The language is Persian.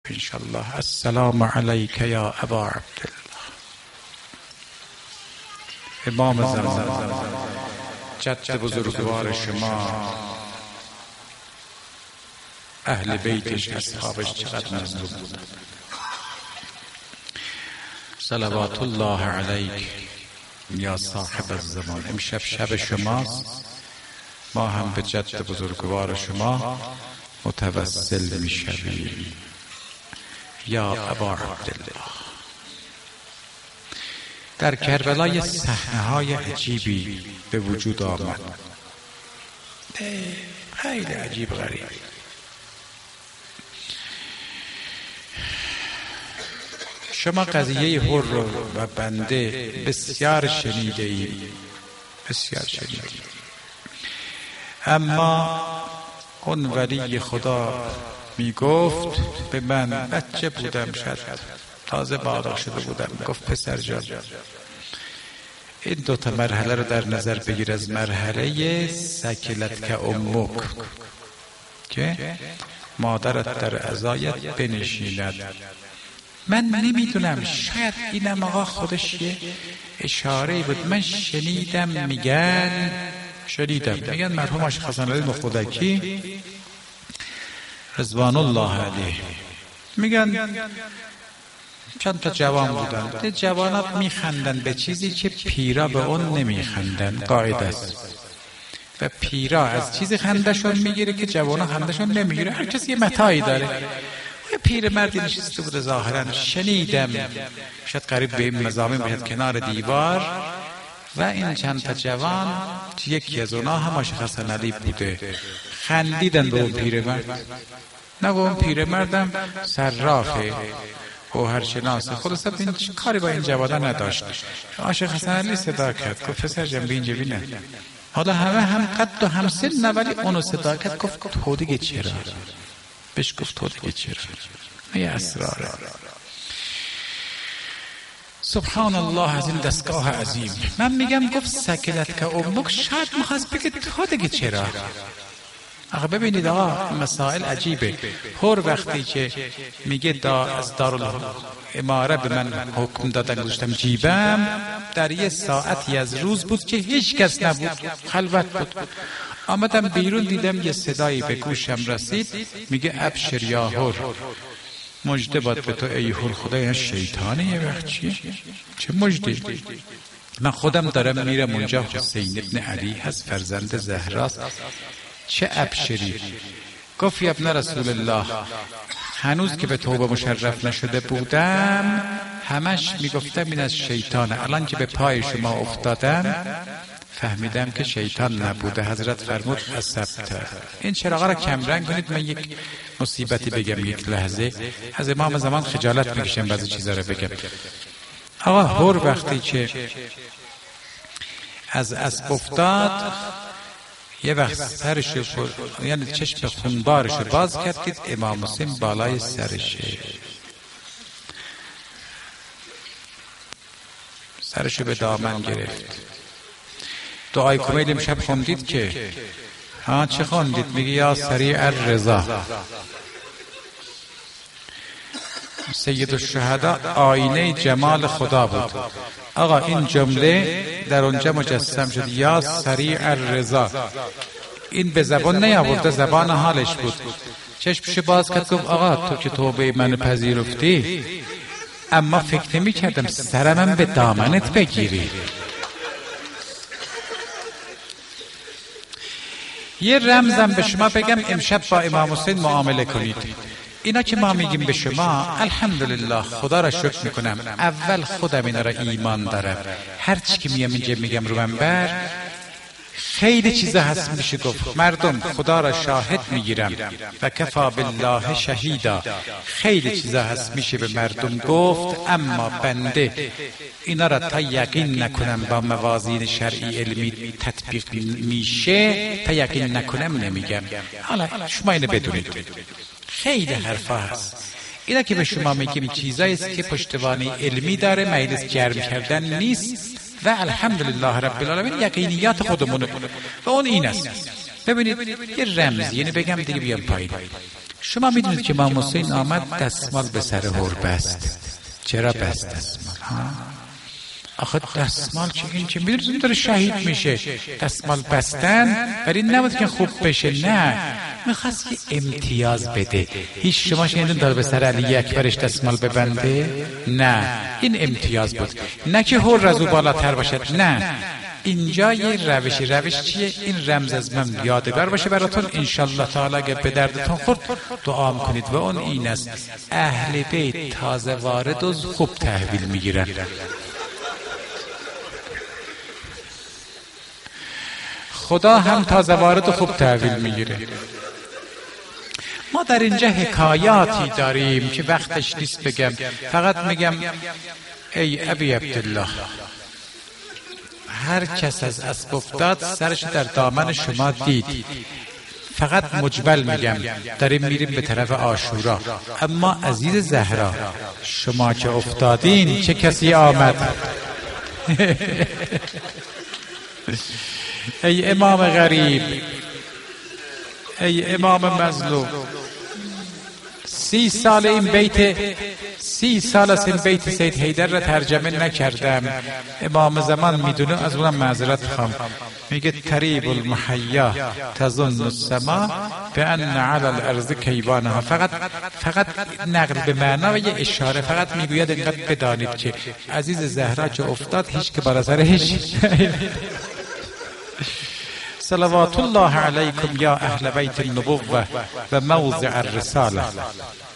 انشالله. السلام علیک یا ابا عبدالله. امام زمان جد بزرگوار شما، اهل بیتش، اصحابش چقدر مظلوم بودن. صلوات الله علیک یا صاحب الزمان. امشب شب شماست، ما هم به جد بزرگوار شما متوسل می شویم. یا ابا عبدالله. در کربلا صحنه‌های عجیبی به وجود آمد، خیلی عجیب غریب. شما قضیه حر و بنده بسیار شنیده اید، بسیار شنیده اید. اما اون ولی خدا می گفت به من، بچه بودم، شاید تازه بالغ شده بودم، گفت پسر جان این دوتا مرحله رو در نظر بگیر. از مرحله سکلت که امک، که مادرت در عزایت بنشیند. من نمیدونم، شاید اینم آقا خودش یه اشاره بود. من شنیدم میگن مرحوم آشق حسن علی مخودکی رضوان الله علیه میگن چند تا جوان بودن، جوانات میخندن به چیزی که پیرا به اون نمیخندن، قاعده است. و پیرا از چیزی خندشون میگیره که جوانا خندشون نمیگیره. هر کسی یه متاعی داره. یه پیر مردی نشسته بود ظاهرا، شنیدم شاید قریب به این مزامین باید کنار دیوار، و این چند تا جوان، یکی از اونا هم آشق حسن علی بوده، خندیدن به اون پیرمرد. نه اون پیرمردم صرافه، گوهرشناسه، خلاصه این کاری با این جوانا نداشت. آشق حسن علی صدا کرد، گفت پسر جان اینجا بینه. حالا همه هم قد و هم سن، ولی اونو صدا کرد، گفت تو دیگه چرا؟ بهش گفت تو دیگه چرا؟ یه اسراره. سبحان الله از این دستگاه عظیم. من میگم گفت سکلت که امک، شاید مخواست بگه تو دیگه چرا؟ آخه ببینید آقا مسائل عجیبه. هر وقتی که میگه از دارالاماره به من حکم دادن گذاشتم جیبم، در یه ساعتی از روز بود که هیچ کس نبود، خلوت بود. آمدم بیرون دیدم یه صدایی به گوشم رسید، میگه ابشر یا هر، مجده باد به تو ای هر. خدای شیطانه یه وقت چیه؟ چه مجده؟ من خودم دارم میرم اونجا، حسین ابن علی هست، فرزند زهراست. چه ابشری؟ گفت یا ابن رسول الله، هنوز که به توبه مشرف نشده بودم همش میگفتم این از شیطانه. الان که به پای شما افتادم فهمیدم که شیطان نبوده. حضرت فرمود اصبت. این چراغا را کم رنگ کنید. من یک مصیبتی بگم یک لحظه. از امام زمان خجالت میکشم بعضی چیزا رو بگم. آقا هر وقتی که از اسب افتاد، یه وقت سرش یعنی چشم خونبارش باز کرد، دید امام حسین بالای سرشه. سرشو به دامن گرفت. دعای کمیل امشب خوندید که چه خوندید؟ میگه یا سریع الرضا. سید الشهدا آینه جمال خدا بود. آقا این جمله در اونجا مجسم شد، یا سریع الرضا. این به زبان نیاورده، زبان حالش بود. چشمش باز کرد، گفت آقا تو که توبه من پذیرفتی، اما فکر نمی کردم سرمم به دامنت بگیری. یه رمزم به شما بگم، امشب با امام حسین معامله کنید. اینا که ما میگیم به شما، الحمدلله خدا را شکر میکنم، اول خودم اینا را ایمان دارم. هر چی که میام اینجا میگم رو منبر، خیلی چیزا هست میشه گفت. مردم خدا را شاهد میگیرم و کفا بالله شهیدا. خیلی چیزا هست میشه به مردم گفت، اما بنده اینا را تا یقین نکنم با موازین شرعی علمی تطبیق میشه، تا یقین نکنم نمیگم. حالا شما اینو بدونید. خیلی حرفا هست. اینا که به شما میگیم چیزایی است که پشتوانه علمی داره، مجلس گرم کردن نیست. و الحمدلله رب العالمین یقینیات خودمونه و اون این است. ببینید یه رمز، یعنی بگم دیگه بیام پایین. شما میدونید که امام حسین آمد دستمال به سر هور بست. چرا بست دستمال؟ آخه دستمال چه این که میدونید داره شهید میشه، دستمال بستن ولی نبود که خوب بشه، نه، میخواست یه امتیاز بده. هیچ شما شنیدون داره به سر علی اکبرش دستمال ببنده؟ نه، این امتیاز بود، نه که هور از او بالاتر باشد، نه، اینجا یه روش چیه؟ این رمز از من یادگار باشه براتون، انشالله تعالی اگه به دردتون خورد دعا کنید و اون این است: اهل بیت تازه وارد و خوب تحویل میگیرن. خدا هم تازه وارد و خوب تحویل میگیره. ما در اینجا حکایاتی داریم که وقتش نیست بگم، فقط میگم ای ابی عبدالله، هر کس از اسب افتاد سرش در دامن شما دید. فقط مجمل میگم داریم میریم به طرف عاشورا، اما عزیز زهرا شما که افتادین چه کسی آمد؟ ای امام غریب، ای امام مظلوم، 30 سال این بیت، 30 سال از این بیت سید حیدر را ترجمه نکردم. امام زمان میدونه، از اونم معذرت خواهم. میگه تریب المحیا تظن السما بان علی الارض کیوانها. فقط نقل به معنا و یه اشاره، فقط میگوید اینقدر بدانید که عزیز زهرا چه افتاد هیچ که بالا سرش. صلوات الله علیکم یا اهل بیت النبوة و موضع الرساله.